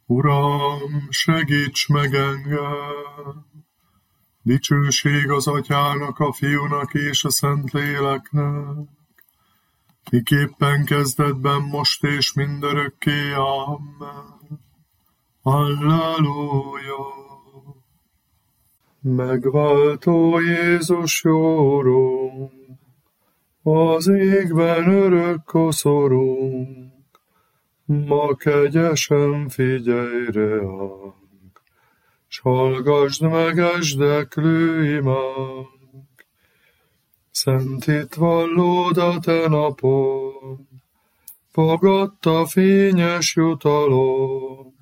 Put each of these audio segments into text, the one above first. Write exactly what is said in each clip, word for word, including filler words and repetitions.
Uram, segíts meg engem! Dicsőség az Atyának, a Fiúnak és a Szentléleknek, miképpen kezdetben, most és mindörökké. Amen. Halleluja! Megváltó Jézus jó Urunk, az égben örök koszorunk, ma kegyesen figyelj ránk, s hallgasd meg esdeklő imánk. Szent hitvallód a te napon, fogadta fényes jutalom,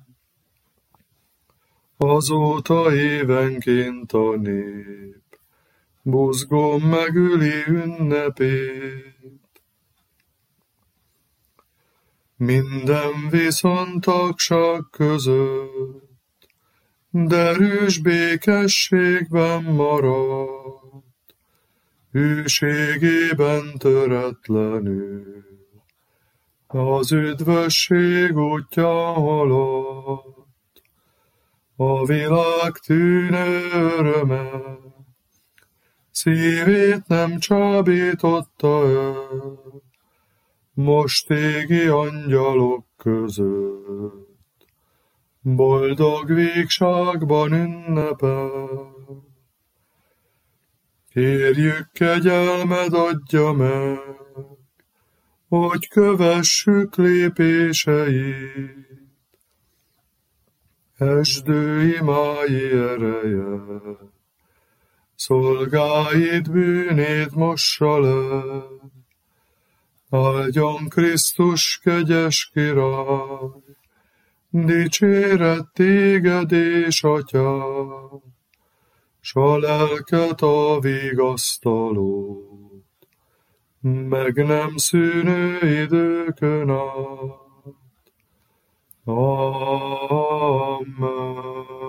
azóta évenként a nép buzgón megüli ünnepét. Minden viszont tagság között derűs békességben marad, hűségében töretlenül az üdvösség útja halad. A világ tűnő öröme szívét nem csábította el, most égi angyalok között boldog végságban ünnepel. Kérjük, kegyelmed adja meg, hogy kövessük lépéseit, esdő imái ereje, szolgáid bűnét mossa le. Áldjon Krisztus kegyes király, dicséret téged és Atyád, s a lelket a vigasztalót, meg nem szűnő időkön át. Amen.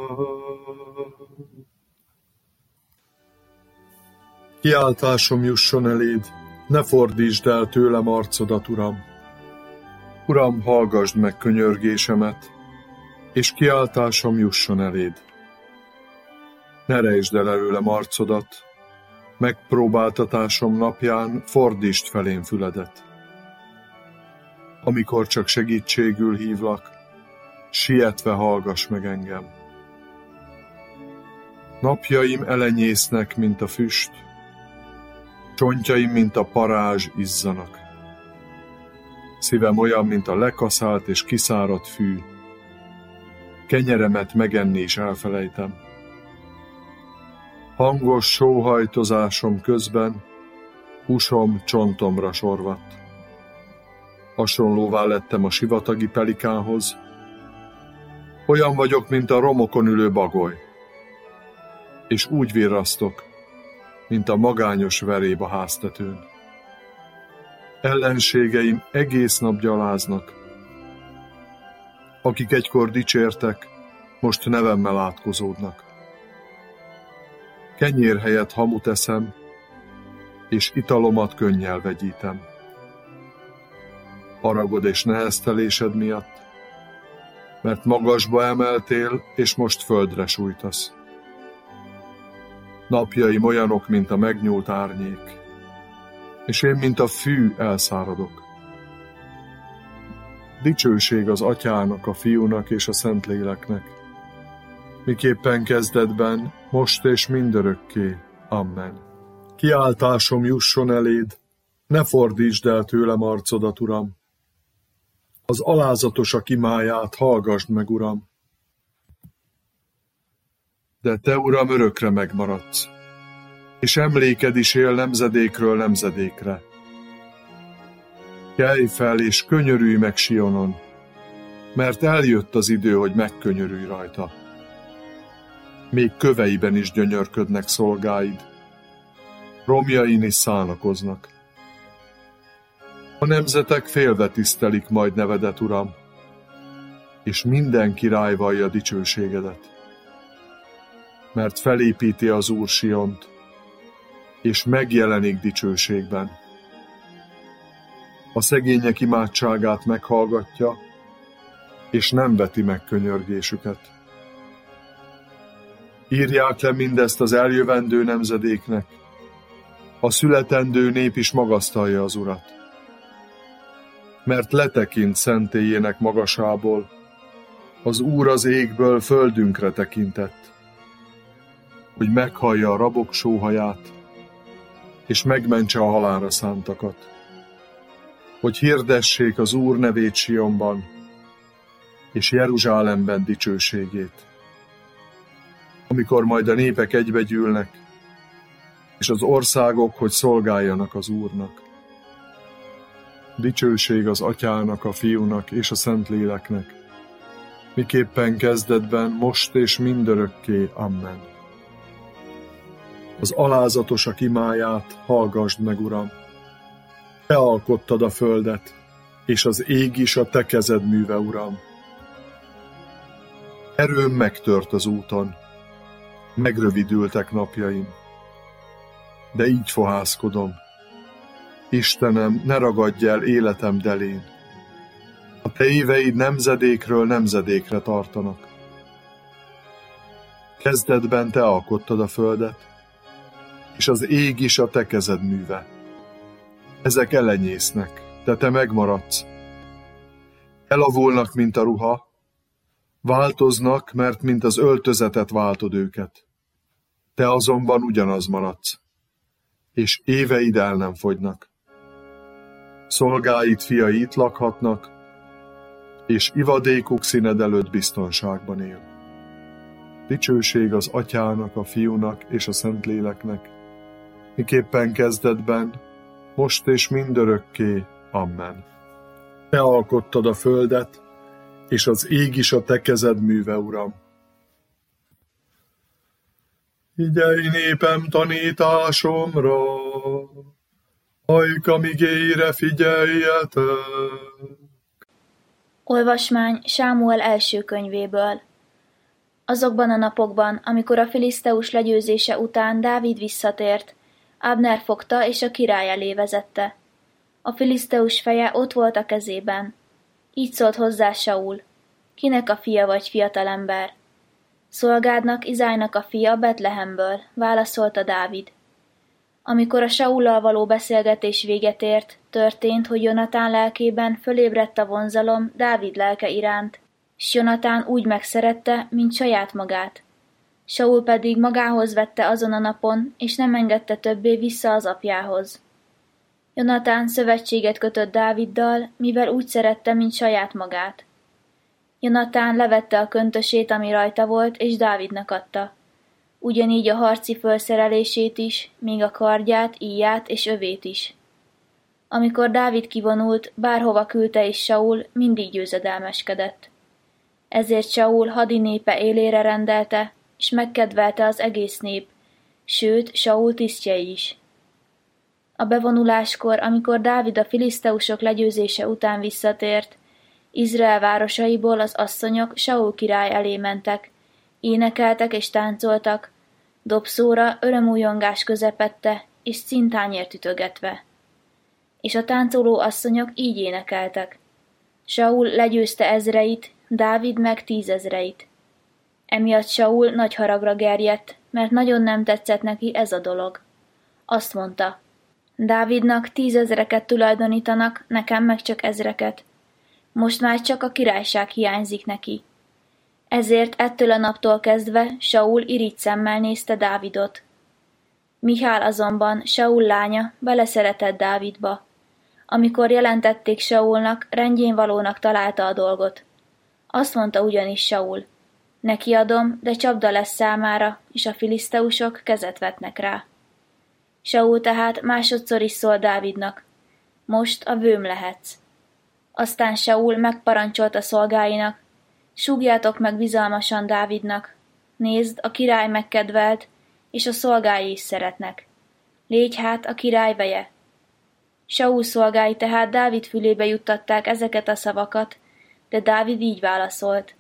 Kiáltásom jusson eléd, ne fordítsd el tőlem arcodat, Uram. Uram, hallgasd meg könyörgésemet, és kiáltásom jusson eléd. Ne rejtsd el előlem arcodat, megpróbáltatásom napján fordítsd felém füledet. Amikor csak segítségül hívlak, sietve hallgass meg engem. Napjaim elenyésznek, mint a füst, csontjaim, mint a parázs izzanak. Szívem olyan, mint a lekaszált és kiszáradt fű, kenyeremet megenni is elfelejtem. Hangos sóhajtozásom közben húsom csontomra sorvadt. Hasonlóvá lettem a sivatagi pelikánhoz, olyan vagyok, mint a romokon ülő bagoly, és úgy virrasztok, mint a magányos veréb a háztetőn. Ellenségeim egész nap gyaláznak, akik egykor dicsértek, most nevemmel átkozódnak. Kenyér helyett hamut eszem, és italomat könnyel vegyítem. Haragod és neheztelésed miatt, mert magasba emeltél, és most földre sújtasz. Napjaim olyanok, mint a megnyúlt árnyék, és én, mint a fű, elszáradok. Dicsőség az Atyának, a Fiúnak és a Szentléleknek, miképpen kezdetben, most és mindörökké. Amen. Kiáltásom jusson eléd, ne fordítsd el tőlem arcodat, Uram. Az alázatosak imáját hallgasd meg, Uram. De te, Uram, örökre megmaradsz, és emléked is él nemzedékről nemzedékre. Kelj fel, és könyörülj meg Sionon, mert eljött az idő, hogy megkönyörülj rajta. Még köveiben is gyönyörködnek szolgáid, romjain is szánakoznak. A nemzetek félve tisztelik majd nevedet, Uram, és minden király vallja dicsőségedet. Mert felépíti az Úr Siont, és megjelenik dicsőségben. A szegények imádságát meghallgatja, és nem veti meg könyörgésüket. Írják le mindezt az eljövendő nemzedéknek, a születendő nép is magasztalja az Urat. Mert letekint szentélyének magasából, az Úr az égből földünkre tekintett, hogy meghallja a rabok sóhaját, és megmentse a halálra szántakat, hogy hirdessék az Úr nevét Sionban, és Jeruzsálemben dicsőségét. Amikor majd a népek egybegyűlnek, és az országok, hogy szolgáljanak az Úrnak. Dicsőség az Atyának, a Fiúnak és a Szentléleknek, miképpen kezdetben, most és mindörökké. Amen. Az alázatosak imáját hallgasd meg, Uram! Te alkottad a földet, és az ég is a te kezed műve, Uram. Erőm megtört az úton, megrövidültek napjaim, de így fohászkodom. Istenem, ne ragadj el életem delén. A te éveid nemzedékről nemzedékre tartanak. Kezdetben te alkottad a földet, és az ég is a te kezed műve. Ezek elenyésznek, de te megmaradsz. Elavulnak, mint a ruha, változnak, mert mint az öltözetet váltod őket. Te azonban ugyanaz maradsz, és éveid el nem fogynak. Szolgáid fiai itt lakhatnak, és ivadékuk színed előtt biztonságban él. Dicsőség az Atyának, a Fiúnak és a Szentléleknek, miképpen kezdetben, most és mindörökké. Amen. Te alkottad a földet, és az ég is a te kezed műve, Uram. Figyelj népem tanításomra, ajkam igéire figyeljetek! Olvasmány Sámuel első könyvéből. Azokban a napokban, amikor a filiszteus legyőzése után Dávid visszatért, Abner fogta és a király elé vezette. A filiszteus feje ott volt a kezében. Így szólt hozzá Saul: Kinek a fia vagy, fiatalember? Szolgádnak, Izájnak a fia Betlehemből, válaszolta Dávid. Amikor a Saullal való beszélgetés véget ért, történt, hogy Jonatán lelkében fölébredt a vonzalom Dávid lelke iránt, s Jonatán úgy megszerette, mint saját magát. Saul pedig magához vette azon a napon, és nem engedte többé vissza az apjához. Jonatán szövetséget kötött Dáviddal, mivel úgy szerette, mint saját magát. Jonatán levette a köntösét, ami rajta volt, és Dávidnak adta. Ugyanígy a harci fölszerelését is, míg a kardját, íját és övét is. Amikor Dávid kivonult, bárhova küldte is Saul, mindig győzedelmeskedett. Ezért Saul hadinépe élére rendelte, és megkedvelte az egész nép, sőt, Saul tisztjei is. A bevonuláskor, amikor Dávid a filiszteusok legyőzése után visszatért, Izrael városaiból az asszonyok Saul király elé mentek, énekeltek és táncoltak, dobszóra örömújongás közepette, és szintányért ütögetve. És a táncoló asszonyok így énekeltek: Saul legyőzte ezreit, Dávid meg tízezreit. Emiatt Saul nagy haragra gerjedt, mert nagyon nem tetszett neki ez a dolog. Azt mondta: Dávidnak tízezreket tulajdonítanak, nekem meg csak ezreket. Most már csak a királyság hiányzik neki. Ezért ettől a naptól kezdve Saul irigyszemmel nézte Dávidot. Michál azonban, Saul lánya, beleszeretett Dávidba. Amikor jelentették Saulnak, rendjénvalónak találta a dolgot. Azt mondta ugyanis Saul: Neki adom, de csapda lesz számára, és a filiszteusok kezet vetnek rá. Saul tehát másodszor is szól Dávidnak: Most a vőm lehetsz. Aztán Saul megparancsolta szolgáinak: Súgjátok meg bizalmasan Dávidnak. Nézd, a király megkedvelt, és a szolgái is szeretnek. Légy hát a király veje. Saul szolgái tehát Dávid fülébe juttatták ezeket a szavakat, de Dávid így válaszolt: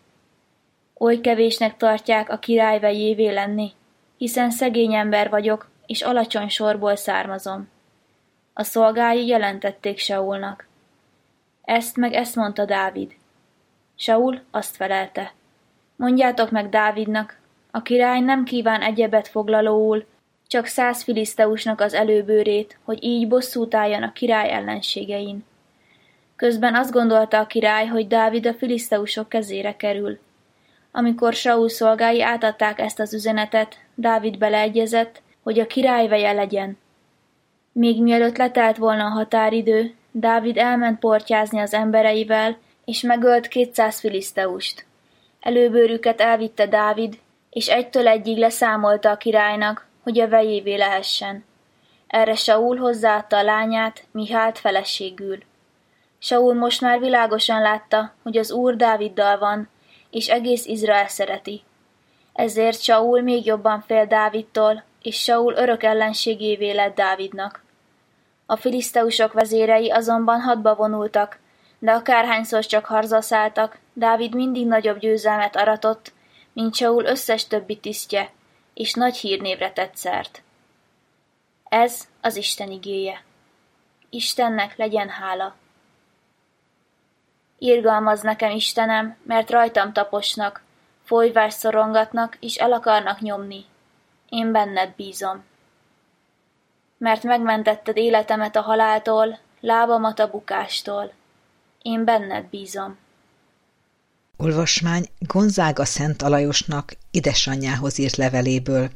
Oly kevésnek tartják a király vejévé lenni, hiszen szegény ember vagyok, és alacsony sorból származom. A szolgái jelentették Saulnak. Ezt meg ezt mondta Dávid: Saul azt felelte: Mondjátok meg Dávidnak, a király nem kíván egyebet foglalóul, csak száz filiszteusnak az előbőrét, hogy így bosszút álljon a király ellenségein. Közben azt gondolta a király, hogy Dávid a filiszteusok kezére kerül. Amikor Saul szolgái átadták ezt az üzenetet, Dávid beleegyezett, hogy a király veje legyen. Még mielőtt letelt volna a határidő, Dávid elment portyázni az embereivel, és megölt kétszáz filiszteust. Előbőrüket elvitte Dávid, és egytől egyig leszámolta a királynak, hogy a vejévé lehessen. Erre Saul hozzáadta a lányát, Mihált feleségül. Saul most már világosan látta, hogy az Úr Dáviddal van, és egész Izrael szereti. Ezért Saul még jobban fél Dávidtól, és Saul örök ellenségévé lett Dávidnak. A filiszteusok vezérei azonban hadba vonultak, de akárhányszor csak harcra szálltak, Dávid mindig nagyobb győzelmet aratott, mint Saul összes többi tisztje, és nagy hírnévre tett szert. Ez az Isten igéje. Istennek legyen hála. Irgalmazz nekem, Istenem, mert rajtam taposnak, folyvást szorongatnak, és el akarnak nyomni. Én benned bízom. Mert megmentetted életemet a haláltól, lábamat a bukástól. Én benned bízom. Olvasmány Gonzága Szent Alajosnak édesanyjához írt leveléből.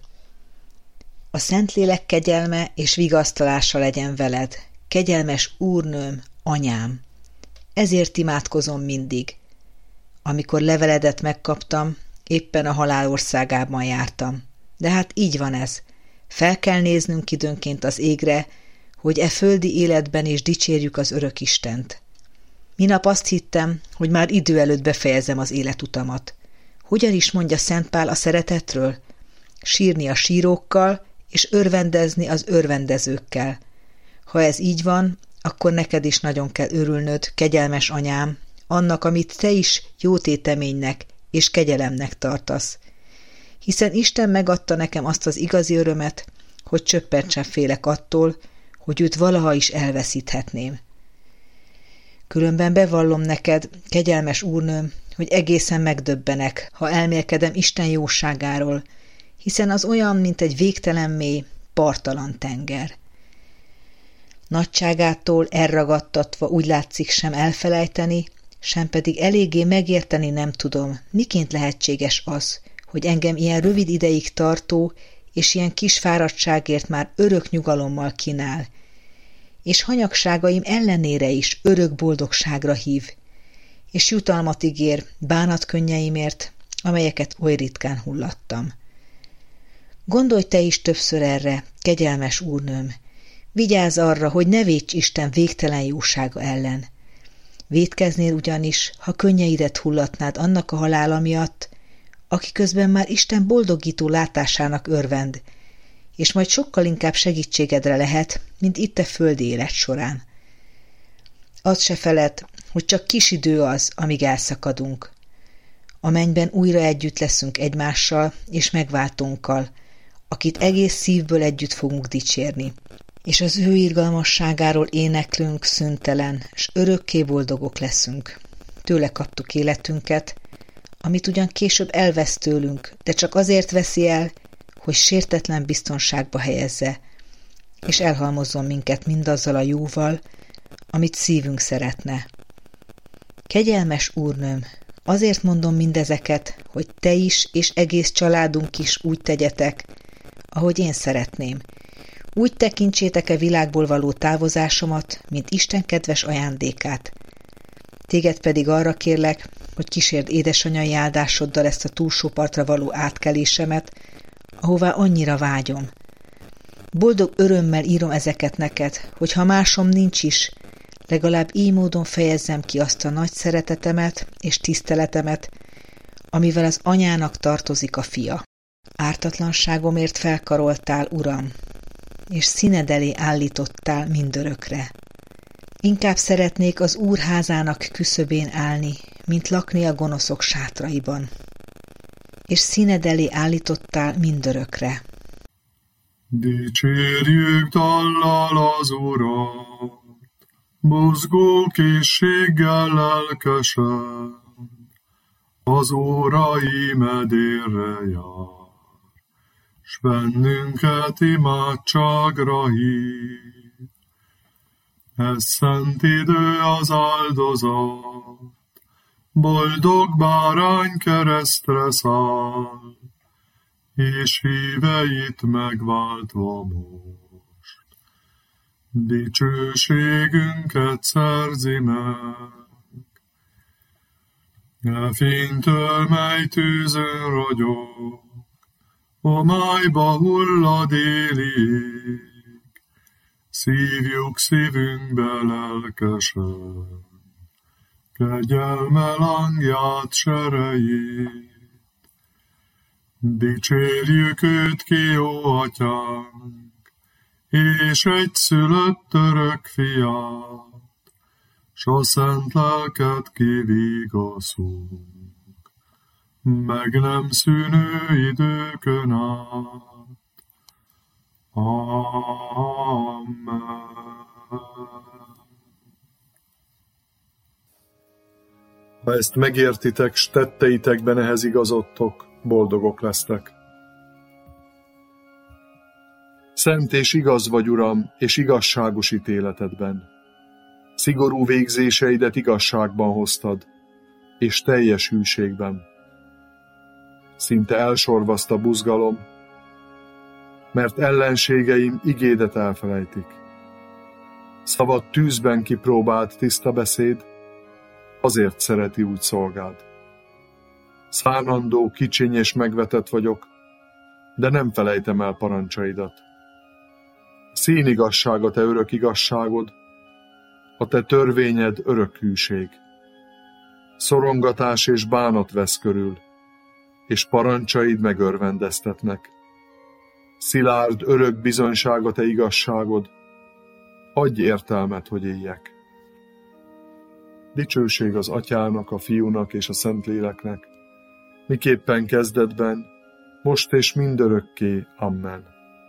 A Szentlélek kegyelme és vigasztalása legyen veled, kegyelmes úrnőm, anyám. Ezért imádkozom mindig. Amikor leveledet megkaptam, éppen a halál országában jártam. De hát így van ez. Fel kell néznünk időnként az égre, hogy e földi életben is dicsérjük az örök Istent. Minap azt hittem, hogy már idő előtt befejezem az életutamat. Hogyan is mondja Szent Pál a szeretetről? Sírni a sírókkal, és örvendezni az örvendezőkkel. Ha ez így van, akkor neked is nagyon kell örülnöd, kegyelmes anyám, annak, amit te is jótéteménynek és kegyelemnek tartasz. Hiszen Isten megadta nekem azt az igazi örömet, hogy csöppet sem félek attól, hogy őt valaha is elveszíthetném. Különben bevallom neked, kegyelmes úrnőm, hogy egészen megdöbbenek, ha elmélkedem Isten jóságáról, hiszen az olyan, mint egy végtelen mély, parttalan tenger. Nagyságától elragadtatva úgy látszik sem elfelejteni, sem pedig eléggé megérteni nem tudom, miként lehetséges az, hogy engem ilyen rövid ideig tartó és ilyen kis fáradtságért már örök nyugalommal kínál, és hanyagságaim ellenére is örök boldogságra hív, és jutalmat ígér bánatkönneimért, amelyeket oly ritkán hullattam. Gondolj te is többször erre, kegyelmes úrnőm, vigyázz arra, hogy ne védj Isten végtelen jósága ellen. Vétkeznél ugyanis, ha könnyeidet hullatnád annak a halála miatt, aki közben már Isten boldogító látásának örvend, és majd sokkal inkább segítségedre lehet, mint itt a földi élet során. Azt se feledd, hogy csak kis idő az, amíg elszakadunk. A mennyben újra együtt leszünk egymással és megváltónkkal, akit egész szívből együtt fogunk dicsérni, és az ő irgalmasságáról éneklünk szüntelen, s örökké boldogok leszünk. Tőle kaptuk életünket, amit ugyan később elvesz tőlünk, de csak azért veszi el, hogy sértetlen biztonságba helyezze, és elhalmozzon minket mindazzal a jóval, amit szívünk szeretne. Kegyelmes úrnőm, azért mondom mindezeket, hogy te is és egész családunk is úgy tegyetek, ahogy én szeretném. Úgy tekintsétek a világból való távozásomat, mint Isten kedves ajándékát. Téged pedig arra kérlek, hogy kísérd édesanyai áldásoddal ezt a túlsó partra való átkelésemet, ahová annyira vágyom. Boldog örömmel írom ezeket neked, hogy ha másom nincs is, legalább így módon fejezzem ki azt a nagy szeretetemet és tiszteletemet, amivel az anyának tartozik a fia. Ártatlanságomért felkaroltál, Uram, és színed elé állítottál mindörökre. Inkább szeretnék az Úr házának küszöbén állni, mint lakni a gonoszok sátraiban. És színed elé állítottál mindörökre. Dicsérjük dallal az Urat, mozgó készséggel lelkesen, Az órai medérre jár, s bennünket imádságra hív. Ez szent idő az áldozat, boldog bárány keresztre száll, és híveit megváltva most, dicsőségünket szerzi meg. E fénytől, mely tűzön ragyog, homályba hullad éli ég, szívjuk szívünkbe lelkesen, kegyelme lángját, serejét. Dicsérjük őt ki, jó atyánk, és egyszülött örök fiát, s a szent lelket kivigaszunk, meg nem szűnő időkön át. Amen. Ha ezt megértitek, s tetteitekben ehhez igazodtok, boldogok lesztek. Szent és igaz vagy, Uram, és igazságos ítéletedben. Szigorú végzéseidet igazságban hoztad, és teljes hűségben. Szinte elsorvaszt a buzgalom, mert ellenségeim igédet elfelejtik. Szavad tűzben kipróbált tiszta beszéd, azért szereti úgy szolgád. Szánandó, kicsiny és megvetett vagyok, de nem felejtem el parancsaidat. Színigazság a te örök igazságod, a te törvényed örök hűség. Szorongatás és bánat vesz körül, és parancsaid megörvendeztetnek. Szilárd örök bizonyság a te igazságod, adj értelmet, hogy éljek. Dicsőség az Atyának, a Fiúnak és a Szentléleknek, miképpen kezdetben, most és mindörökké. Amen.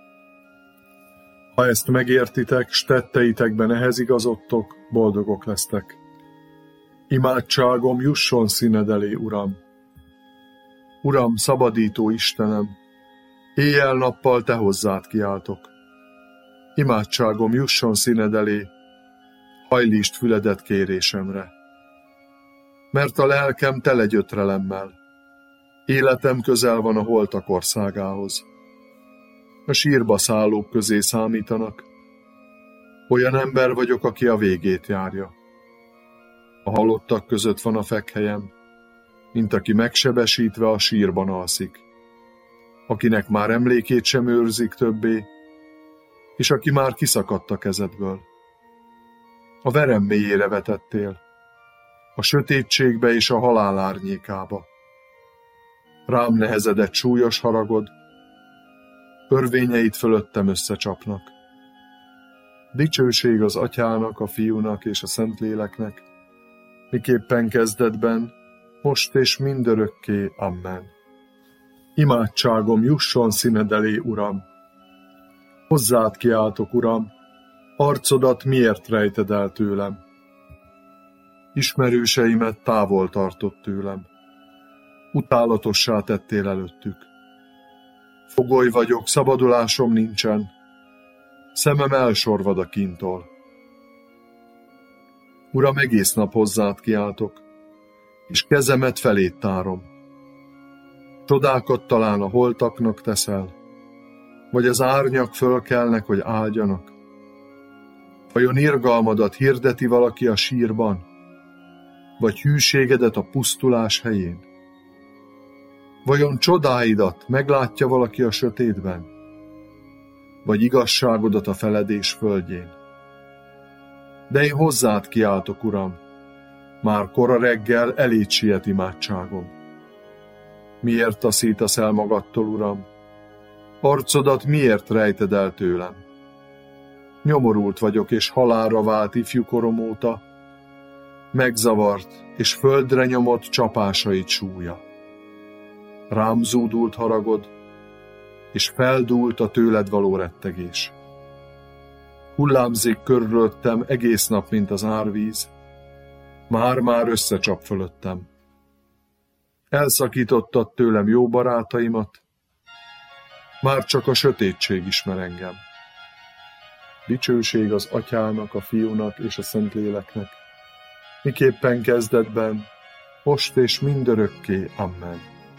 Ha ezt megértitek, s tetteitekben ehhez igazodtok, boldogok lesztek. Imádságom jusson színed elé, Uram. Uram, szabadító Istenem, éjjel-nappal te hozzád kiáltok. Imádságom jusson színed elé, hajlítsd füledet kérésemre. Mert a lelkem tele gyötrelemmel, életem közel van a holtak országához. A sírba szállók közé számítanak. Olyan ember vagyok, aki a végét járja. A halottak között van a fekhelyem, mint aki megsebesítve a sírban alszik, akinek már emlékét sem őrzik többé, és aki már kiszakadt a kezedből. A verem mélyére vetettél, a sötétségbe és a halál árnyékába. Rám nehezedett súlyos haragod, örvényeid fölöttem összecsapnak. Dicsőség az Atyának, a Fiúnak és a Szentléleknek, miképpen kezdetben, most és mindörökké. Amen. Imádságom jusson színed elé, Uram. Hozzád kiáltok, Uram, arcodat miért rejted el tőlem? Ismerőseimet távol tartott tőlem. Utálatossá tettél előttük. Fogoly vagyok, szabadulásom nincsen, szemem elsorvad a kíntól. Uram, egész nap hozzád kiáltok, és kezemet felét tárom. Csodákat talán a holtaknak teszel, vagy az árnyak fölkelnek, hogy áldjanak. Vajon irgalmadat hirdeti valaki a sírban, vagy hűségedet a pusztulás helyén? Vajon csodáidat meglátja valaki a sötétben, vagy igazságodat a feledés földjén? De én hozzád kiáltok, Uram, már kora reggel eléd siet imádságom. Miért taszítasz el magadtól, Uram? Arcodat miért rejted el tőlem? Nyomorult vagyok, és halálra vált ifjúkorom óta, megzavart, és földre nyomott csapásait súlya. Rám zúdult haragod, és feldúlt a tőled való rettegés. Hullámzik körülöttem egész nap, mint az árvíz, már-már összecsap fölöttem. Elszakítottad tőlem jó barátaimat, már csak a sötétség ismer engem. Dicsőség az Atyának, a Fiúnak és a Szentléleknek, miképpen kezdetben, most és mindörökké. Amen.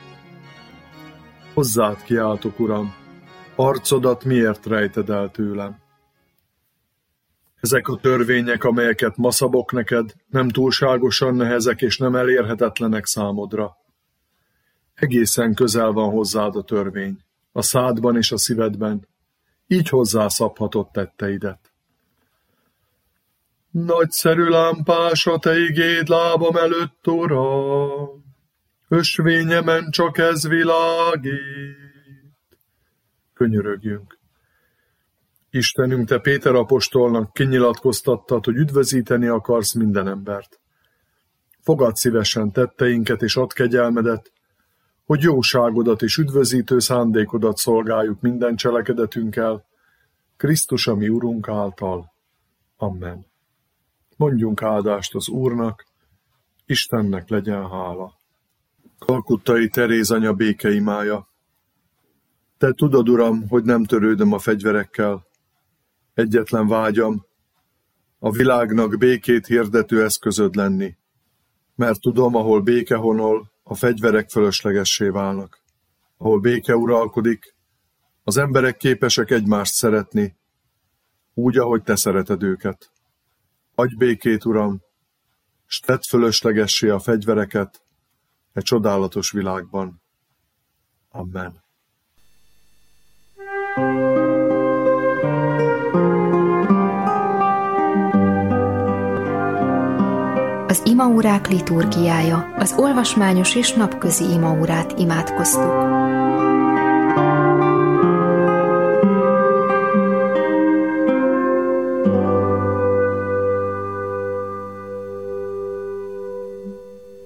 Hozzád kiáltok, Uram, arcodat miért rejted el tőlem? Ezek a törvények, amelyeket ma szabok neked, nem túlságosan nehezek és nem elérhetetlenek számodra. Egészen közel van hozzád a törvény, a szádban és a szívedben, így hozzászabhatod tetteidet. Nagyszerű lámpás a te igéd lábam előtt, Uram, ösvényemen csak ez világít. Könyörögjünk. Istenünk, te Péter apostolnak kinyilatkoztattad, hogy üdvözíteni akarsz minden embert. Fogadd szívesen tetteinket és add kegyelmedet, hogy jóságodat és üdvözítő szándékodat szolgáljuk minden cselekedetünkkel, Krisztus a mi Urunk által. Amen. Mondjunk áldást az Úrnak, Istennek legyen hála. Kalkuttai Teréz anya békeimája. Te tudod, Uram, hogy nem törődöm a fegyverekkel. Egyetlen vágyam, a világnak békét hirdető eszközöd lenni, mert tudom, ahol béke honol, a fegyverek fölöslegessé válnak. Ahol béke uralkodik, az emberek képesek egymást szeretni, úgy, ahogy te szereted őket. Adj békét, Uram, s tedd fölöslegessé a fegyvereket e csodálatos világban. Amen. Az imaórák liturgiája, az olvasmányos és napközi imaórát imádkoztuk.